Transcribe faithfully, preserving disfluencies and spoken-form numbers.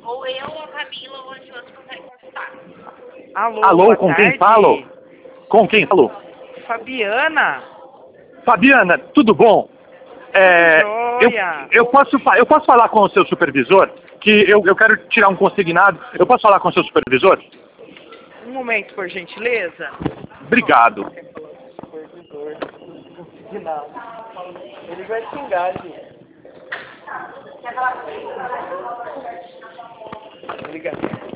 Ou eu, ou a Camila, ou a Josi consegue consultar. Alô, Alô, boa com tarde. quem falo? Com quem falo? Fabiana. Fabiana, tudo bom? É, eu, Joia. eu, posso, fa- eu posso falar com o seu supervisor? Que eu, eu quero tirar um consignado. Eu posso falar com o seu supervisor? Um momento, por gentileza. Obrigado. Supervisor. Consignado. Ele vai xingar, gente. Obrigado.